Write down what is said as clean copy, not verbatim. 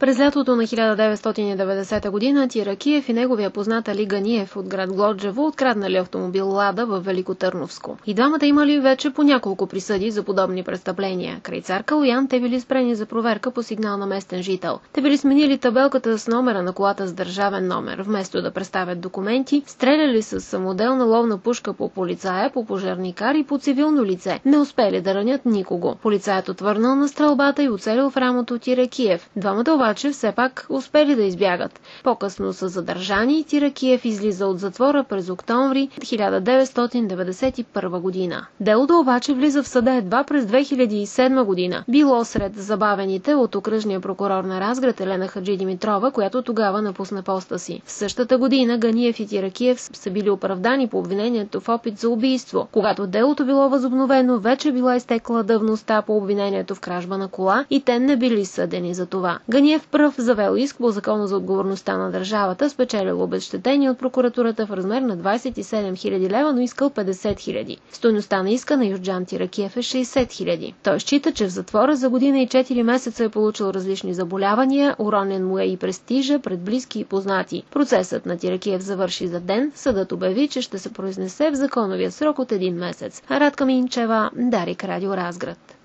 През лятото на 1990 година Тиракиев и неговия познат Али Ганиев от град Глоджево откраднали автомобил Лада в Великотърновско. И двамата имали вече по няколко присъди за подобни престъпления. Край Цар Калоян те били спрени за проверка по сигнал на местен жител. Те били сменили табелката с номера на колата с държавен номер. Вместо да представят документи, стреляли с самоделна ловна пушка по полицая, по пожарникар и по цивилно лице. Не успели да ранят никого. Полицаят отвърнал на стрелбата и оцелил в рамото Тиракиев. Двамата обаче все пак успели да избягат. По-късно са задържани и Тиракиев излиза от затвора през октомври 1991 година. Делото обаче влиза в съда едва през 2007 година. Било сред забавените от окръжния прокурор на Разград Елена Хаджидимитрова, която тогава напусна поста си. В същата година Ганиев и Тиракиев са били оправдани по обвинението в опит за убийство. Когато делото било възобновено, вече била изтекла давността по обвинението в кражба на кола и те не били съдени за това. Ганиев пръв завел иск по Закона за отговорността на държавата, спечелил обезщетение от прокуратурата в размер на 27 000 лева, но искал 50 000. Стойността на иска на Юрджан Тиракиев е 60 000. Той счита, че в затвора за година и 4 месеца е получил различни заболявания, уронен му е и престижа пред близки и познати. Процесът на Тиракиев завърши за ден, съдът обяви, че ще се произнесе в законовия срок от 1 месец. Радка Минчева, Дарик, Радио Разград.